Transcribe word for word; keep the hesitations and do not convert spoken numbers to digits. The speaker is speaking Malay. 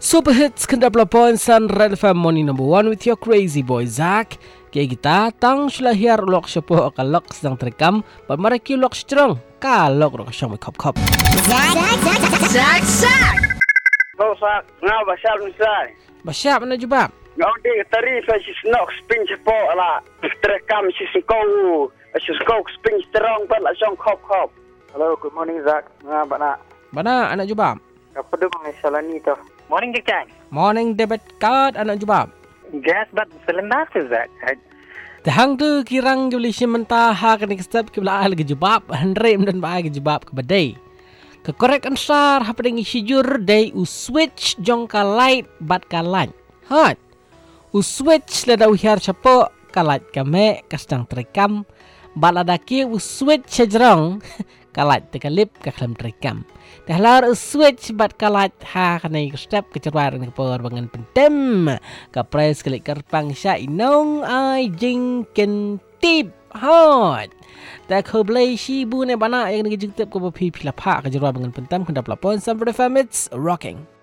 Super Hits Kendap Lapon Sun Red F M Morning Number One with your crazy boy Zach. Kaya kita tang selahir lok sepo kalok sedang terekam, bermaraki lok strong kalok lok syang kop kop. Zach, Zach, Zach, Zach. Kau sak ngau basal misai. Basyap mana jubab? Ngau di tari fasi snok spin sepo ala terekam si skau. Si skau spin strong pan la syang kop kop. Hello, good morning Zach. Ngau bana. Mana anak jubab? Apa tu mengisalani tu? Morning, Jack. Morning debit card anak jubab. Gas but cylinder is that? Tahang tu kirang ke boleh mentah hak ni step ke belah lagi jubab handrem dan bagai jubab ke badai. Ke korek ansar apa dengan sijur day u switch jong ka light bat ka light. Hot. U switch lada uhiar chapo ka light ka me ka sedang terekam. Bat lada ki u switch sejrong ka light te ka lip ka klam terekam. Dah lar switch bat kalat ha kanai step ke cerwar ke por bangan pentem ka press klik kerpang sya inong ai jingken tip hot ta khoblai shi bu ne bana yang ngi jingtep ko pi phila pha ka cerwar bangan pentem khendap lapon some for the famits rocking.